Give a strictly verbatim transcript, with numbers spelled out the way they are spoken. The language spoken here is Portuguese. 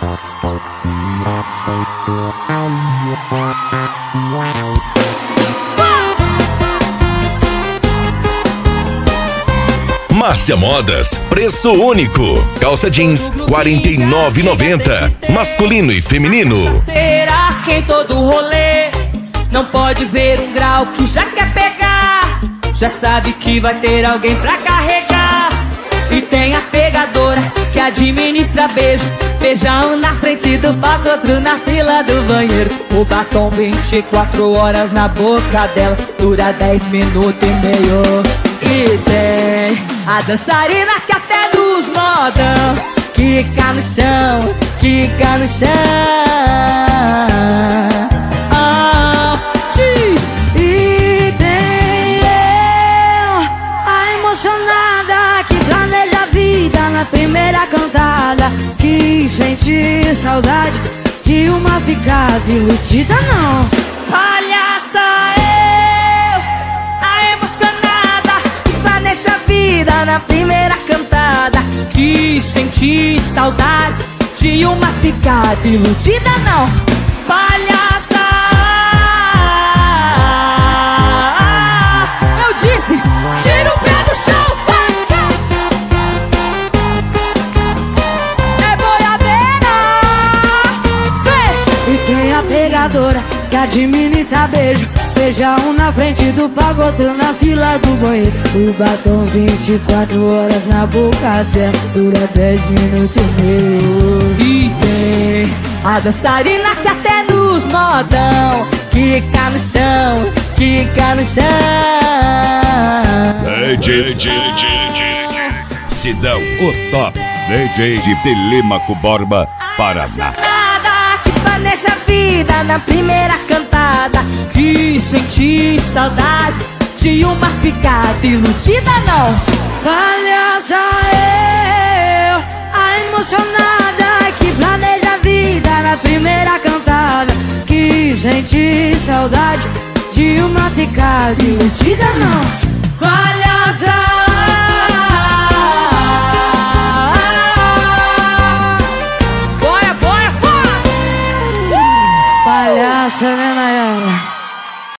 Márcia Modas, preço único. Calça jeans quarenta e nove reais e noventa centavos, masculino e feminino. Será que em todo rolê não pode ver um grau que já quer pegar? Já sabe que vai ter alguém pra carregar. E tem a pegadora que administra beijo. Beija um na frente do palco, outro na fila do banheiro. O batom vinte e quatro horas na boca dela, dura dez minutos e meio. E tem a dançarina que até nos modão quica no chão, quica no chão. Ah, diz. E tem eu, a emocionada que planeja a vida na primeira cantada, que sente saudade de uma ficada iludida não. Olha só eu, a emocionada que planeja a vida na primeira cantada, que sente saudade de uma ficada iludida não. Palhaça, eu disse, tira o pé do chão, vai. É boiadeira, vem. E tem a pegadora que administra beijo. Beija um na frente do palco, outro na fila do banheiro. O batom vinte e quatro horas na boca dela, dura dez minutos e meio. E tem a dançarina que até nos modão quica no chão, quica no chão. D J Sidão, o top D J de Telêmaco Borba, Paraná. Que planeja a vida na primeira cantada, que sente saudade de uma ficada iludida não. Palhaça eu, a emocionada que planeja a vida na primeira cantada, que sente saudade de uma ficada iludida não. Palhaça.